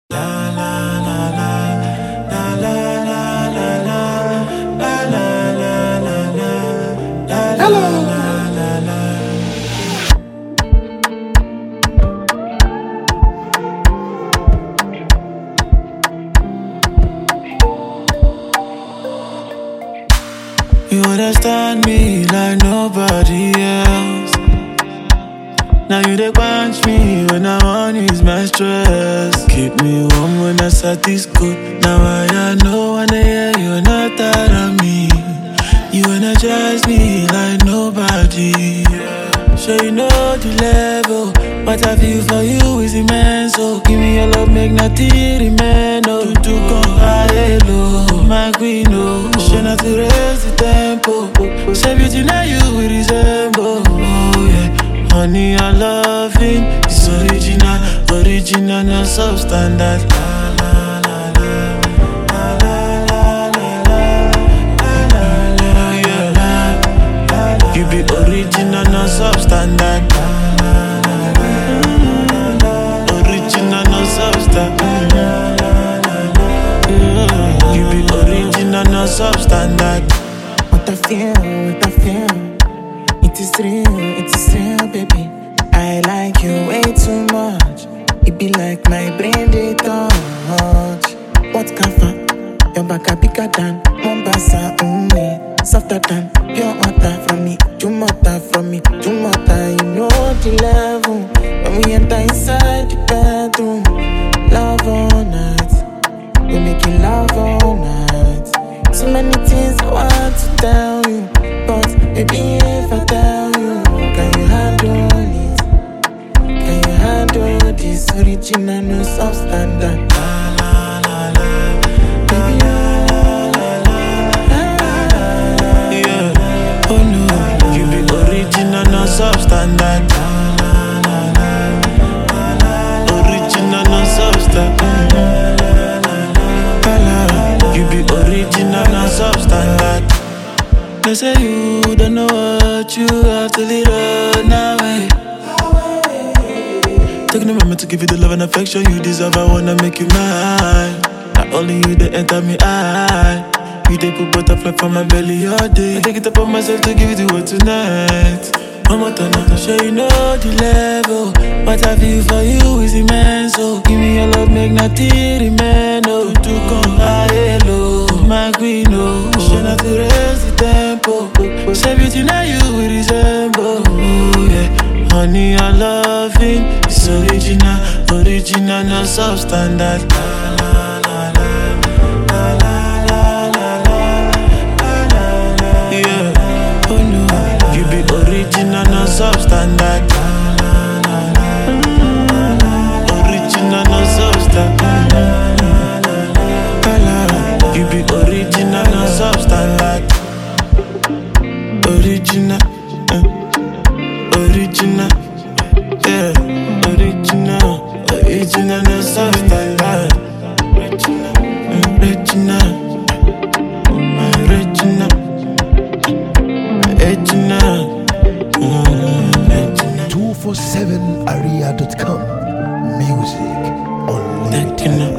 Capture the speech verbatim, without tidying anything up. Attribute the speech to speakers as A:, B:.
A: You understand me like nobody else. Now you dey punch me when I'm on is my stress. Keep me warm when I start this good. Now I know when I hear you're not that of me. You energize me like nobody. Sure you know the level. What I feel for you is immense. So give me your love, make nothing remain. Oh, to do come high low, my queen. Oh, she not to raise the tempo. Say beauty now you will resemble. Oh yeah, honey your loving is original, original not substandard. You be original, not substandard. Original, not substandard. You be original, not substandard.
B: What I feel, what I feel, it is real, it is real, baby. I like you way too much. It be like my brain they touch. What kafa? Your back a bigger than Mombasa, only softer than pure water from me. Jumota from me, Jumota. You know the level when we enter inside the bedroom. Love all night, we making love all night. So many things I want to tell you, but baby if I tell you, can you handle it? Can you handle this original, no substandard?
A: Substandard. Original, no substandard. You be original, no substandard. They say you don't know what you have to lead on away. Taking a moment to give you the love and affection you deserve. I wanna make you mine. Not only you, they enter me eye. You they put butterfly from my belly all day. I take it upon myself to give you the word tonight. I'm a turn up, sure you know the level. What I feel for you is immense. So give me your love, make nothing remain. Oh, to come high low, my queen. Oh, she not to raise the tempo. Say beauty now you will resemble. Oh yeah, honey your loving is original, original not substandard. Original, no substandard. Original, no substandard. You be original, no substandard. Original, uh, original, yeah, original, original, no substandard. Original, original, original, original.
C: two forty-seven area dot com Music Unlimited.